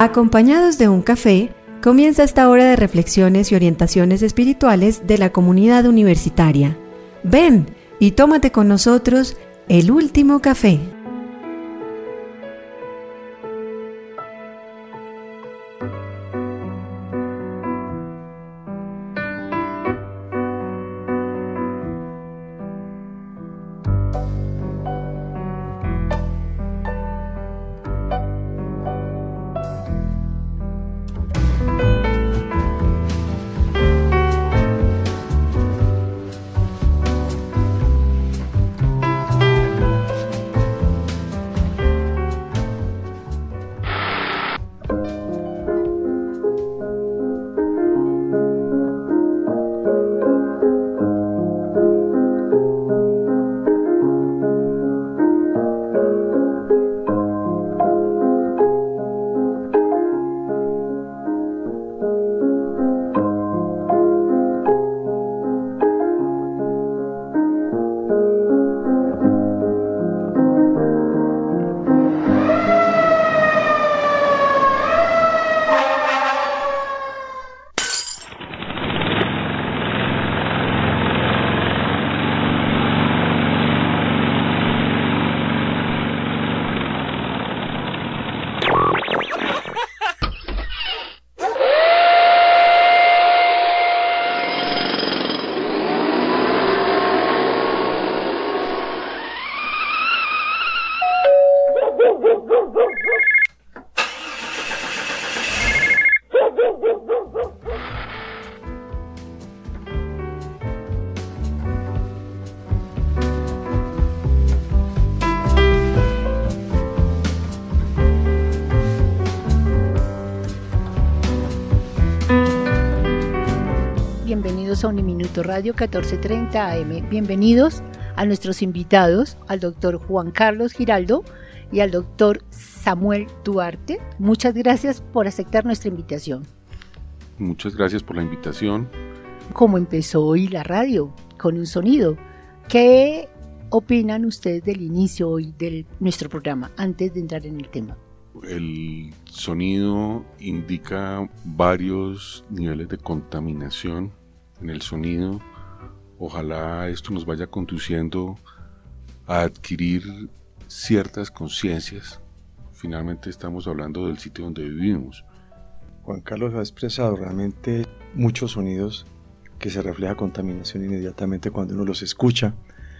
Acompañados de un café, comienza esta hora de reflexiones y orientaciones espirituales de la comunidad universitaria. Ven y tómate con nosotros el último café. Bienvenidos a Uniminuto Radio 1430 AM. Bienvenidos a nuestros invitados, al doctor Juan Carlos Giraldo y al doctor Samuel Duarte. Muchas gracias por aceptar nuestra invitación. Muchas gracias por la invitación. ¿Cómo empezó hoy la radio? Con un sonido. ¿Qué opinan ustedes del inicio hoy de nuestro programa, antes de entrar en el tema? El sonido indica varios niveles de contaminación en el sonido. Ojalá esto nos vaya conduciendo a adquirir ciertas conciencias. Finalmente estamos hablando del sitio donde vivimos. Juan Carlos ha expresado realmente muchos sonidos que se refleja contaminación inmediatamente cuando uno los escucha.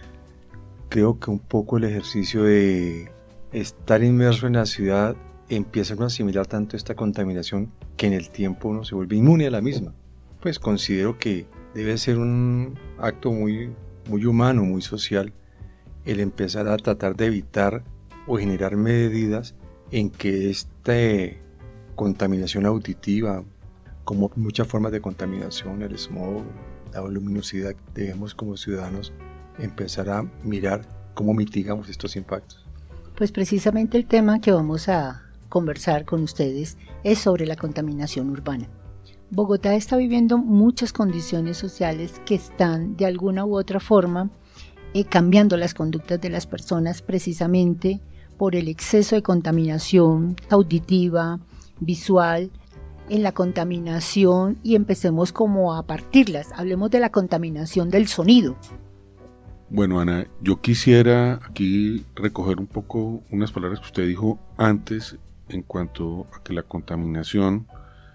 Creo que un poco el ejercicio de estar inmerso en la ciudad empieza a asimilar tanto esta contaminación que en el tiempo uno se vuelve inmune a la misma. Pues considero que debe ser un acto muy humano, muy social, el empezar a tratar de evitar o generar medidas en que esta contaminación auditiva, como muchas formas de contaminación, el smog, la luminosidad, debemos como ciudadanos empezar a mirar cómo mitigamos estos impactos. Pues precisamente el tema que vamos a conversar con ustedes es sobre la contaminación urbana. Bogotá está viviendo muchas condiciones sociales que están de alguna u otra forma cambiando las conductas de las personas precisamente por el exceso de contaminación auditiva, visual, en la contaminación, y empecemos como a partirlas. Hablemos de la contaminación del sonido. Bueno, Ana, yo quisiera aquí recoger un poco unas palabras que usted dijo antes en cuanto a que la contaminación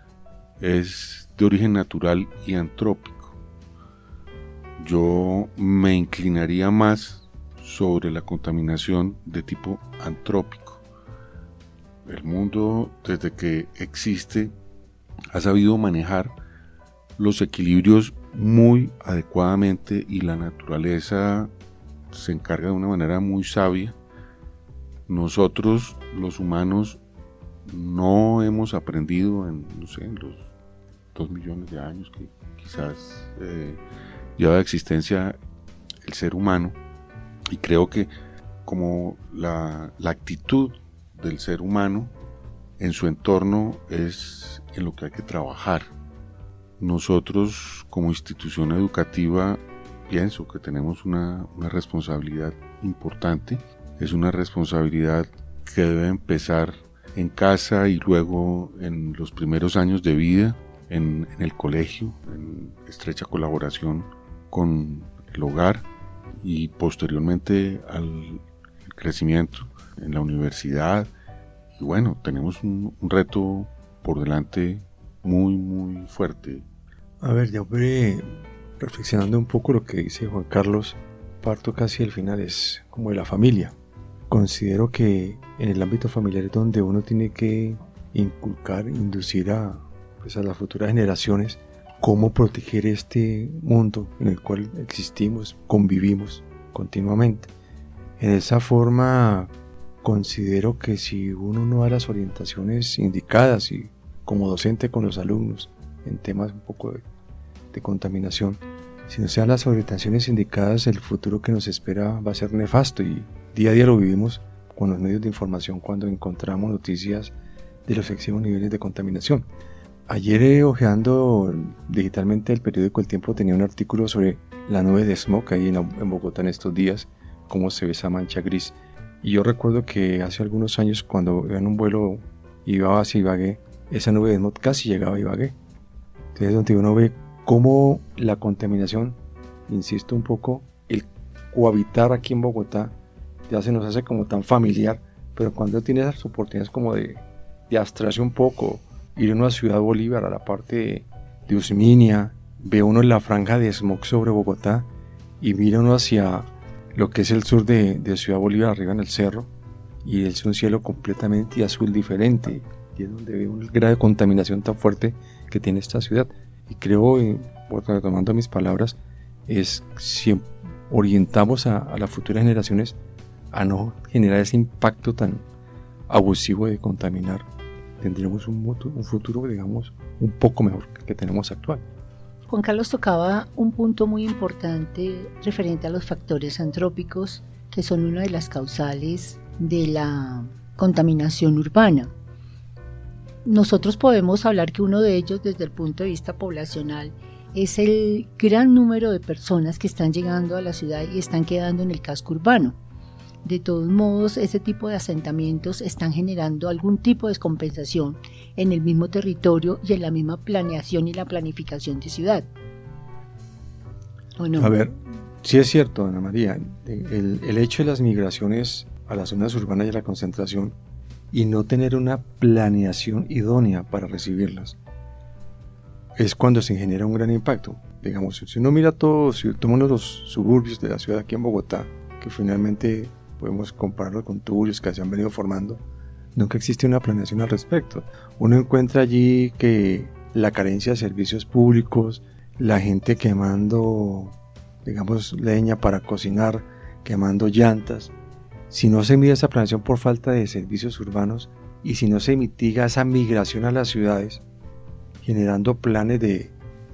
es de origen natural y antrópico. Yo me inclinaría más sobre la contaminación de tipo antrópico. El mundo, desde que existe, ha sabido manejar los equilibrios muy adecuadamente y la naturaleza se encarga de una manera muy sabia. Nosotros, los humanos, no hemos aprendido en los 2 millones de años que quizás lleva de existencia el ser humano, y creo que como la actitud del ser humano en su entorno es en lo que hay que trabajar. Nosotros como institución educativa pienso que tenemos una responsabilidad importante. Es una responsabilidad que debe empezar en casa y luego en los primeros años de vida, en el colegio, en estrecha colaboración con el hogar y posteriormente al crecimiento en la universidad. Y bueno, tenemos un reto por delante muy fuerte. A ver, ya reflexionando un poco lo que dice Juan Carlos, parto casi al final, es como de la familia. Considero que en el ámbito familiar es donde uno tiene que inculcar, inducir a las futuras generaciones cómo proteger este mundo en el cual existimos, convivimos continuamente. En esa forma, considero que si uno no da las orientaciones indicadas y como docente con los alumnos en temas un poco de contaminación, si no se dan las orientaciones indicadas, el futuro que nos espera va a ser nefasto y día a día lo vivimos con los medios de información cuando encontramos noticias de los excesivos niveles de contaminación. Ayer hojeando digitalmente el periódico El Tiempo tenía un artículo sobre la nube de smog ahí en Bogotá en estos días, cómo se ve esa mancha gris. Y yo recuerdo que hace algunos años cuando iba en un vuelo iba hacia Ibagué, esa nube de smog casi llegaba a Ibagué. Entonces donde uno ve cómo la contaminación, insisto un poco, el cohabitar aquí en Bogotá ya se nos hace como tan familiar, pero cuando tiene esas oportunidades como de abstraerse un poco, ir uno a Ciudad Bolívar, a la parte de Usminia, ve uno la franja de smog sobre Bogotá y mira uno hacia lo que es el sur de Ciudad Bolívar, arriba en el cerro, y es un cielo completamente azul diferente, y es donde ve un grado de contaminación tan fuerte que tiene esta ciudad. Y creo, retomando mis palabras, es si orientamos a las futuras generaciones a no generar ese impacto tan abusivo de contaminar, tendremos un futuro, digamos, un poco mejor que el que tenemos actual. Juan Carlos tocaba un punto muy importante referente a los factores antrópicos, que son una de las causales de la contaminación urbana. Nosotros podemos hablar que uno de ellos, desde el punto de vista poblacional, es el gran número de personas que están llegando a la ciudad y están quedando en el casco urbano. De todos modos, ese tipo de asentamientos están generando algún tipo de descompensación en el mismo territorio y en la misma planeación y la planificación de ciudad. ¿O no? A ver, sí es cierto, Ana María, el hecho de las migraciones a las zonas urbanas y a la concentración y no tener una planeación idónea para recibirlas es cuando se genera un gran impacto. Digamos, si uno mira todos, si tomamos los suburbios de la ciudad aquí en Bogotá, que finalmente podemos compararlo con turbios que se han venido formando, nunca existe una planeación al respecto. Uno encuentra allí que la carencia de servicios públicos, la gente quemando, digamos, leña para cocinar, quemando llantas. Si no se mide esa planeación por falta de servicios urbanos y si no se mitiga esa migración a las ciudades, generando planes de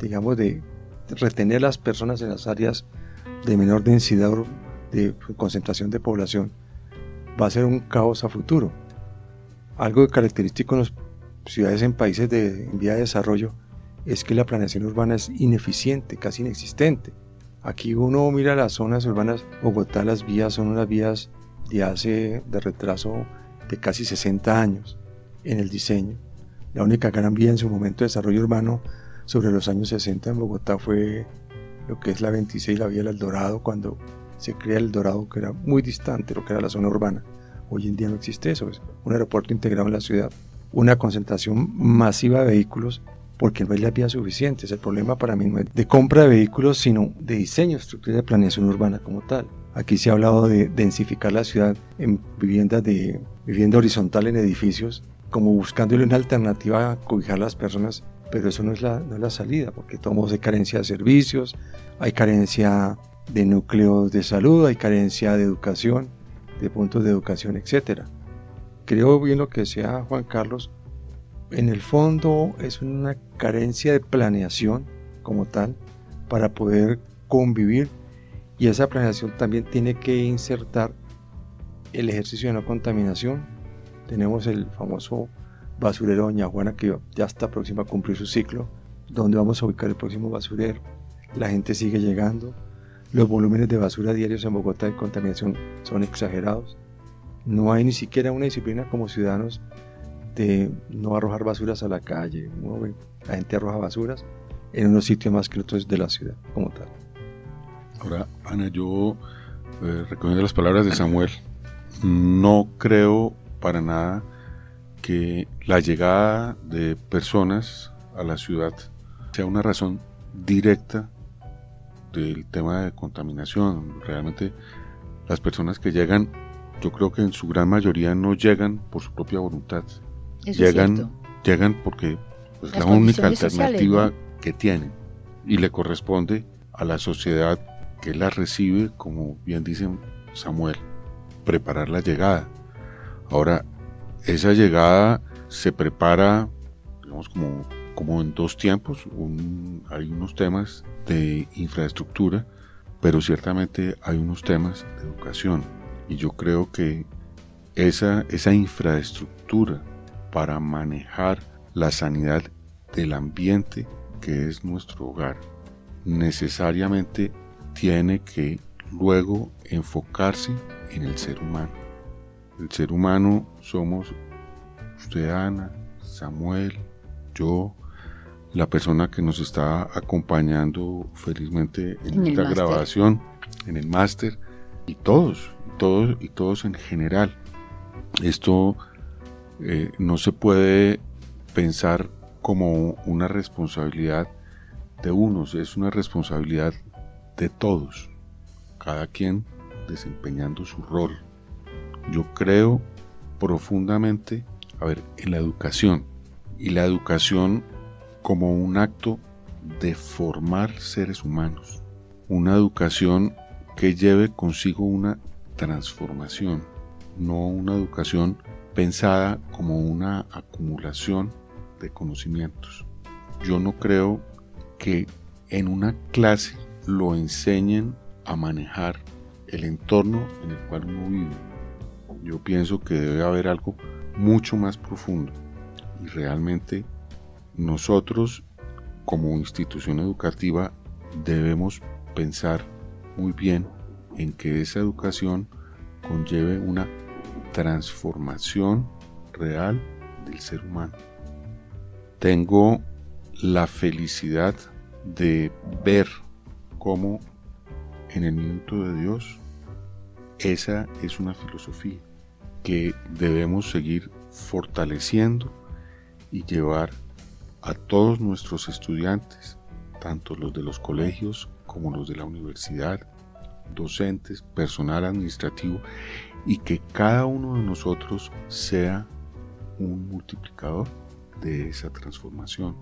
retener a las personas en las áreas de menor densidad de concentración de población, va a ser un caos a futuro. Algo característico en las ciudades en países en vía de desarrollo es que la planeación urbana es ineficiente, casi inexistente. Aquí uno mira las zonas urbanas, Bogotá, las vías son unas vías de retraso de casi 60 años en el diseño. La única gran vía en su momento de desarrollo urbano sobre los años 60 en Bogotá fue lo que es la 26, la vía del El Dorado, cuando se crea el Dorado, que era muy distante de lo que era la zona urbana. Hoy en día no existe eso, es un aeropuerto integrado en la ciudad, una concentración masiva de vehículos, porque no hay las vías suficientes. El problema para mí no es de compra de vehículos, sino de diseño, estructura de planeación urbana como tal. Aquí se ha hablado de densificar la ciudad en vivienda horizontal en edificios, como buscándole una alternativa a cobijar a las personas, pero eso no es la salida, porque todos hay carencia de servicios, hay carencia de núcleos de salud, hay carencia de educación, de puntos de educación, etc. Creo bien lo que decía Juan Carlos, en el fondo es una carencia de planeación como tal para poder convivir, y esa planeación también tiene que insertar el ejercicio de no contaminación. Tenemos el famoso basurero Doña Juana, que ya está próxima a cumplir su ciclo, donde vamos a ubicar el próximo basurero. La gente sigue llegando, los volúmenes de basura diarios en Bogotá de contaminación son exagerados. No hay ni siquiera una disciplina como ciudadanos de no arrojar basuras a la calle. Uno ve, la gente arroja basuras en unos sitios más que otros de la ciudad como tal. Ahora, Ana, yo recomiendo las palabras de Samuel. No creo para nada que la llegada de personas a la ciudad sea una razón directa del tema de contaminación. Realmente las personas que llegan, yo creo que en su gran mayoría no llegan por su propia voluntad. Llegan porque es la única alternativa sociales, ¿no?, que tienen, y le corresponde a la sociedad que la recibe, como bien dice Samuel, preparar la llegada. Ahora, esa llegada se prepara, digamos, como en dos tiempos. Hay unos temas de infraestructura, pero ciertamente hay unos temas de educación. Y yo creo que esa infraestructura para manejar la sanidad del ambiente que es nuestro hogar necesariamente tiene que luego enfocarse en el ser humano. El ser humano somos usted, Ana, Samuel, yo, la persona que nos está acompañando felizmente en esta grabación, en el máster, y todos en general. Esto no se puede pensar como una responsabilidad de unos, es una responsabilidad de todos, cada quien desempeñando su rol. Yo creo profundamente, en la educación, y la educación como un acto de formar seres humanos, una educación que lleve consigo una transformación, no una educación pensada como una acumulación de conocimientos. Yo no creo que en una clase lo enseñen a manejar el entorno en el cual uno vive. Yo pienso que debe haber algo mucho más profundo, y realmente nosotros como institución educativa debemos pensar muy bien en que esa educación conlleve una transformación real del ser humano. Tengo la felicidad de ver cómo en el minuto de Dios esa es una filosofía que debemos seguir fortaleciendo y llevar a todos nuestros estudiantes, tanto los de los colegios como los de la universidad, docentes, personal administrativo, y que cada uno de nosotros sea un multiplicador de esa transformación.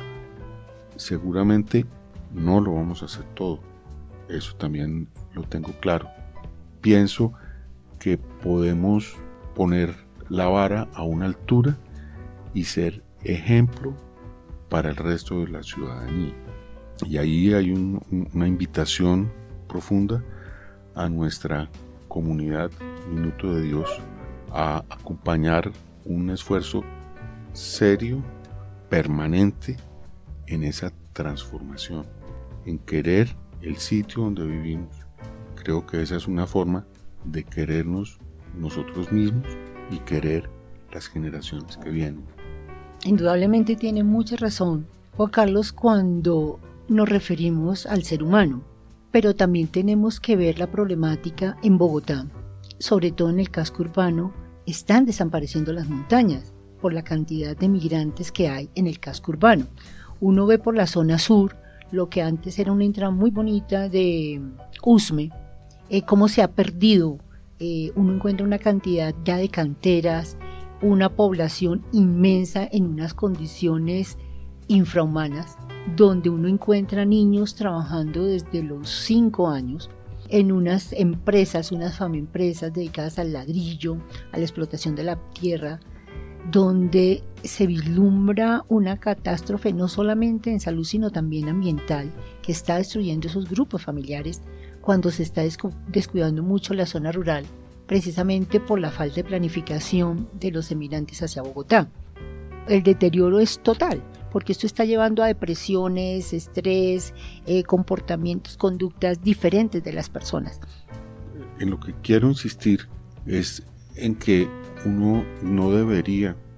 Seguramente no lo vamos a hacer todo, eso también lo tengo claro. Pienso que podemos poner la vara a una altura y ser ejemplo para el resto de la ciudadanía. Y ahí hay una invitación profunda a nuestra comunidad Minuto de Dios a acompañar un esfuerzo serio, permanente en esa transformación, en querer el sitio donde vivimos. Creo que esa es una forma de querernos nosotros mismos y querer las generaciones que vienen. Indudablemente tiene mucha razón Juan Carlos cuando nos referimos al ser humano, pero también tenemos que ver la problemática en Bogotá, sobre todo en el casco urbano. Están desapareciendo las montañas por la cantidad de migrantes que hay en el casco urbano. Uno ve por la zona sur, lo que antes era una entrada muy bonita de Usme, cómo se ha perdido. Uno encuentra una cantidad ya de canteras, una población inmensa en unas condiciones infrahumanas, donde uno encuentra niños trabajando desde los 5 años en unas empresas, unas famempresas dedicadas al ladrillo, a la explotación de la tierra, donde se vislumbra una catástrofe no solamente en salud sino también ambiental, que está destruyendo esos grupos familiares cuando se está descuidando mucho la zona rural, precisamente por la falta de planificación de los emigrantes hacia Bogotá. El deterioro es total, porque esto está llevando a depresiones, estrés, comportamientos, conductas diferentes de las personas. En lo que quiero insistir es en que uno no debería, por lo que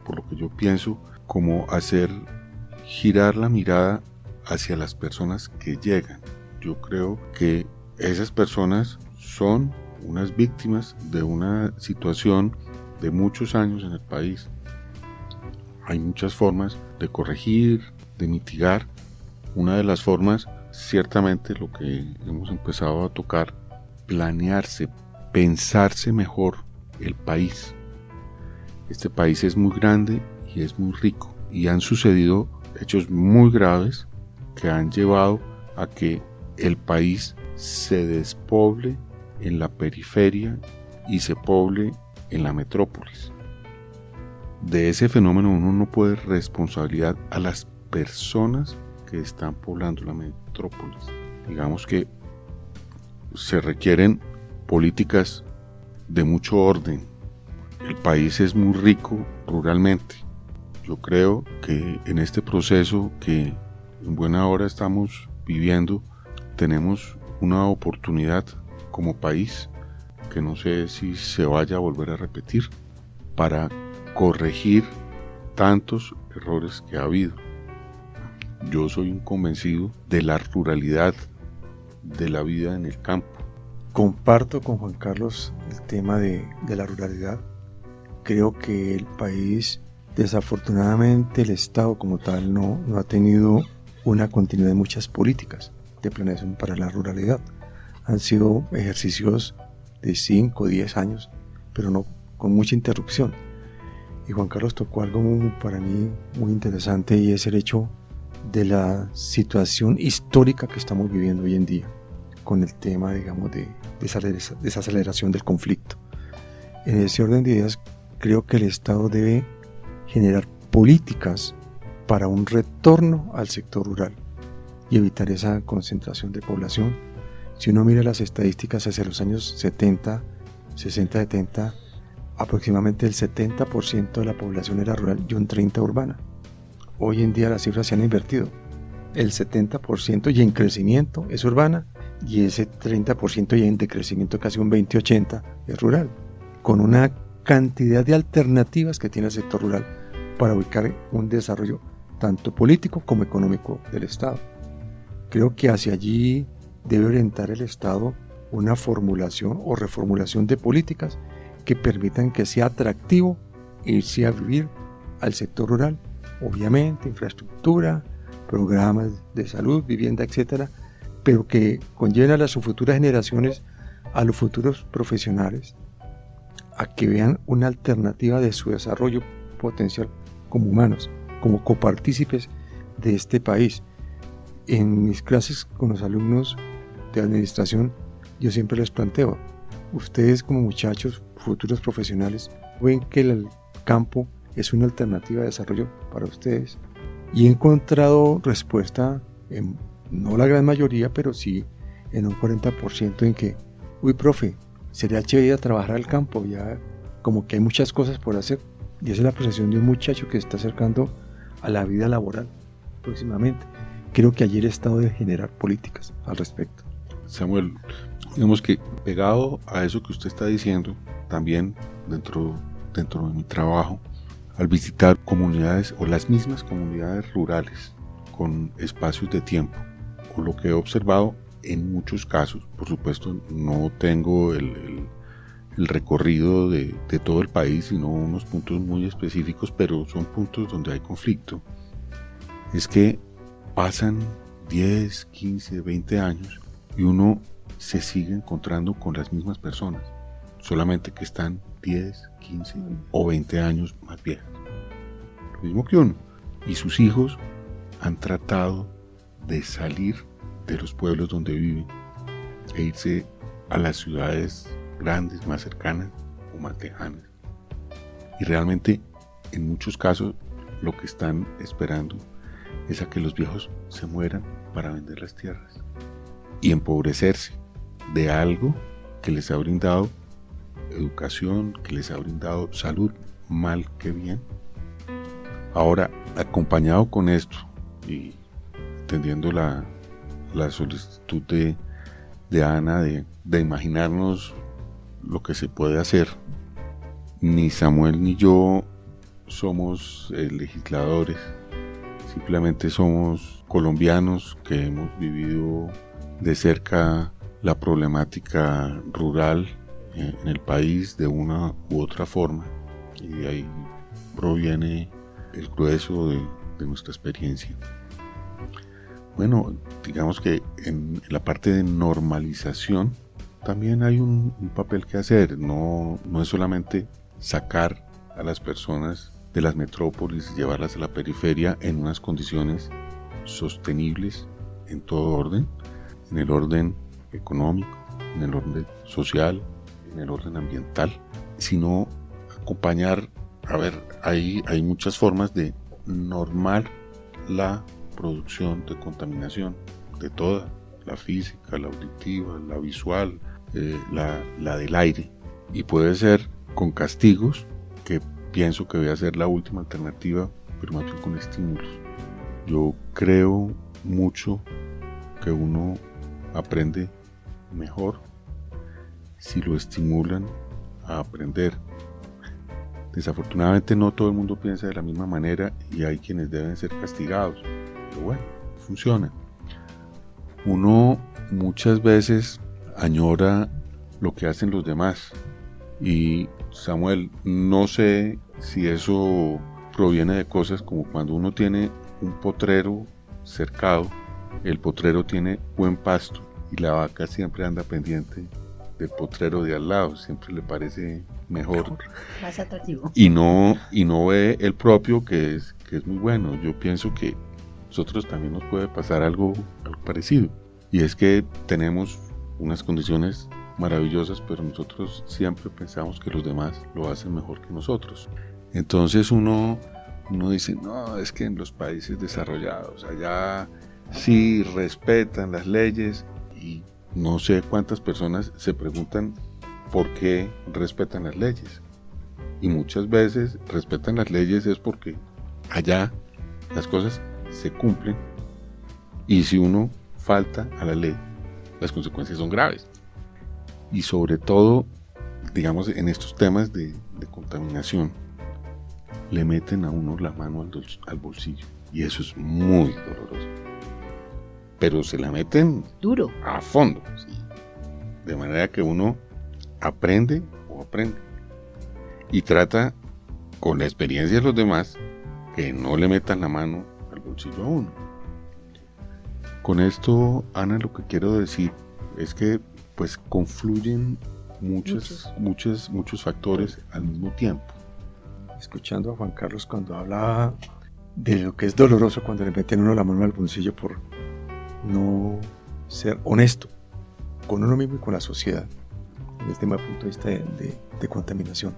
yo pienso como hacer girar la mirada hacia las personas que llegan. Yo creo que esas personas son unas víctimas de una situación de muchos años en el país. Hay muchas formas de corregir, de mitigar. Una de las formas, ciertamente lo que hemos empezado a tocar, planearse, pensarse mejor el país. Este país es muy grande y es muy rico y han sucedido hechos muy graves que han llevado a que el país se despoble en la periferia y se poble en la metrópolis. De ese fenómeno uno no puede responsabilizar a las personas que están poblando la metrópolis. Digamos que se requieren políticas de mucho orden. El país es muy rico ruralmente. Yo creo que en este proceso que en buena hora estamos viviendo, tenemos una oportunidad como país que no sé si se vaya a volver a repetir para corregir tantos errores que ha habido. Yo soy un convencido de la ruralidad de la vida en el campo. Comparto con Juan Carlos el tema de la ruralidad. Creo que el país, desafortunadamente el Estado como tal no ha tenido una continuidad de muchas políticas de planeación para la ruralidad. Han sido ejercicios de 5 o 10 años, pero no con mucha interrupción. Y Juan Carlos tocó algo para mí muy interesante, y es el hecho de la situación histórica que estamos viviendo hoy en día con el tema, digamos, de desaceleración del conflicto. En ese orden de ideas, creo que el Estado debe generar políticas para un retorno al sector rural y evitar esa concentración de población. Si uno mira las estadísticas hacia los años 70, 60, 70, aproximadamente el 70% de la población era rural y un 30% urbana. Hoy en día las cifras se han invertido. El 70% y en crecimiento es urbana, y ese 30% y en decrecimiento, casi un 20-80, es rural, con una cantidad de alternativas que tiene el sector rural para ubicar un desarrollo tanto político como económico del Estado. Creo que hacia allí debe orientar el Estado una formulación o reformulación de políticas que permitan que sea atractivo irse a vivir al sector rural. Obviamente, infraestructura, programas de salud, vivienda, etcétera, pero que conlleven a las futuras generaciones, a los futuros profesionales, a que vean una alternativa de su desarrollo potencial como humanos, como copartícipes de este país. En mis clases con los alumnos de administración, yo siempre les planteo: ustedes como muchachos, futuros profesionales, ven que el campo es una alternativa de desarrollo para ustedes. Y he encontrado respuesta en, no la gran mayoría, pero sí en un 40% en que, profe, sería chévere ir a trabajar al campo, ya como que hay muchas cosas por hacer. Y esa es la percepción de un muchacho que se está acercando a la vida laboral próximamente. Creo que allí el Estado debe generar políticas al respecto. Samuel, digamos que pegado a eso que usted está diciendo, también dentro de mi trabajo, al visitar comunidades o las mismas comunidades rurales con espacios de tiempo, o lo que he observado en muchos casos, por supuesto no tengo el recorrido de todo el país, sino unos puntos muy específicos, pero son puntos donde hay conflicto, es que pasan 10, 15, 20 años y uno se sigue encontrando con las mismas personas, solamente que están 10, 15 o 20 años más viejas. Lo mismo que uno. Y sus hijos han tratado de salir de los pueblos donde viven e irse a las ciudades grandes, más cercanas o más lejanas. Y realmente, en muchos casos, lo que están esperando es a que los viejos se mueran para vender las tierras y empobrecerse de algo que les ha brindado educación, que les ha brindado salud, mal que bien. Ahora, acompañado con esto y atendiendo la solicitud de Ana de imaginarnos lo que se puede hacer, ni Samuel ni yo somos legisladores, simplemente somos colombianos que hemos vivido de cerca la problemática rural en el país de una u otra forma, y de ahí proviene el grueso de nuestra experiencia. Bueno, digamos que en la parte de normalización también hay un papel que hacer. No es solamente sacar a las personas de las metrópolis y llevarlas a la periferia en unas condiciones sostenibles en todo orden, en el orden económico, en el orden social, en el orden ambiental, sino acompañar. A ver, hay muchas formas de normar la producción de contaminación, de toda, la física, la auditiva, la visual, la del aire, y puede ser con castigos, que pienso que voy a ser la última alternativa, pero más bien con estímulos. Yo creo mucho que uno aprende mejor si lo estimulan a aprender. Desafortunadamente no todo el mundo piensa de la misma manera y hay quienes deben ser castigados, pero bueno, funciona. Uno muchas veces añora lo que hacen los demás, y Samuel, no sé si eso proviene de cosas como cuando uno tiene un potrero cercado, el potrero tiene buen pasto y la vaca siempre anda pendiente del potrero de al lado, siempre le parece mejor, más atractivo, y no ve el propio, que es muy bueno. Yo pienso que nosotros también nos puede pasar algo parecido, y es que tenemos unas condiciones maravillosas, pero nosotros siempre pensamos que los demás lo hacen mejor que nosotros. Entonces uno dice, no, es que en los países desarrollados allá sí respetan las leyes, y no sé cuántas personas se preguntan por qué respetan las leyes, y muchas veces respetan las leyes es porque allá las cosas se cumplen, y si uno falta a la ley, las consecuencias son graves. Y sobre todo, digamos, en estos temas de contaminación, le meten a uno la mano al bolsillo, y eso es muy doloroso, pero se la meten duro, a fondo, de manera que uno aprende y trata, con la experiencia de los demás, que no le metan la mano al bolsillo a uno. Con esto, Ana, lo que quiero decir es que pues confluyen muchos factores al mismo tiempo. Escuchando a Juan Carlos cuando hablaba de lo que es doloroso cuando le meten uno la mano al bolsillo por no ser honesto con uno mismo y con la sociedad, en el tema del punto de vista de contaminación.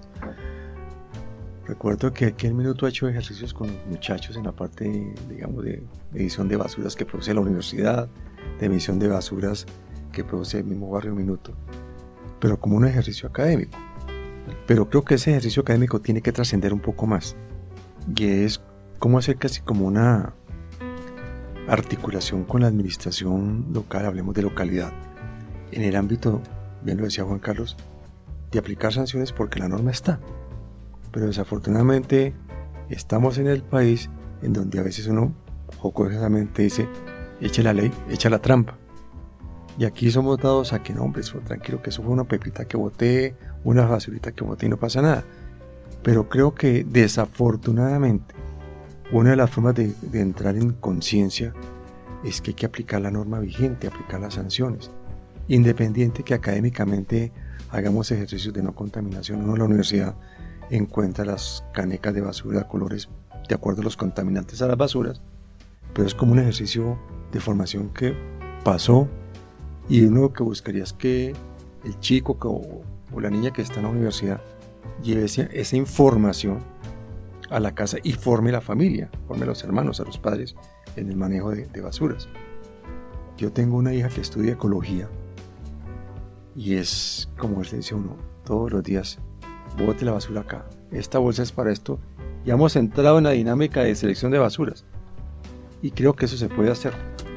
Recuerdo que aquí en Minuto ha hecho ejercicios con los muchachos en la parte, digamos, de edición de basuras que produce la universidad, de emisión de basuras que produce el mismo Barrio Minuto, pero como un ejercicio académico. Pero creo que ese ejercicio académico tiene que trascender un poco más, y es cómo hacer casi como una articulación con la administración local, hablemos de localidad, en el ámbito, bien lo decía Juan Carlos, de aplicar sanciones, porque la norma está, pero desafortunadamente estamos en el país en donde a veces uno jocosamente dice, eche la ley, echa la trampa. Y aquí somos dados a que no, hombre, eso, tranquilo, que eso fue una pepita que boté, una basurita que boté y no pasa nada. Pero creo que desafortunadamente una de las formas de entrar en conciencia es que hay que aplicar la norma vigente, aplicar las sanciones. Independiente que académicamente hagamos ejercicios de no contaminación, uno en la universidad encuentra las canecas de basura de colores de acuerdo a los contaminantes a las basuras, pero es como un ejercicio de formación que pasó. Y uno lo que buscaría es que el chico o la niña que está en la universidad lleve esa información a la casa y forme la familia, forme a los hermanos, a los padres en el manejo de basuras. Yo tengo una hija que estudia ecología y es como le dice uno todos los días, bote la basura acá, esta bolsa es para esto, y hemos entrado en la dinámica de selección de basuras, y creo que eso se puede hacer.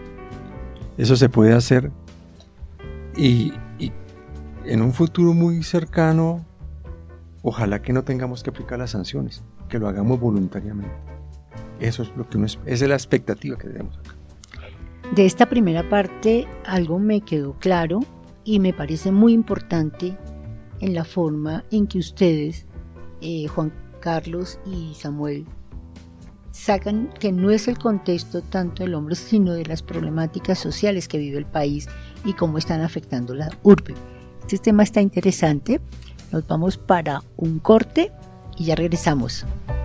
Y en un futuro muy cercano, ojalá que no tengamos que aplicar las sanciones, que lo hagamos voluntariamente. Eso es lo que esa es la expectativa que tenemos acá. De esta primera parte algo me quedó claro y me parece muy importante en la forma en que ustedes, Juan Carlos y Samuel, sacan que no es el contexto tanto del hombre, sino de las problemáticas sociales que vive el país y cómo están afectando la urbe. Este tema está interesante. Nos vamos para un corte y ya regresamos.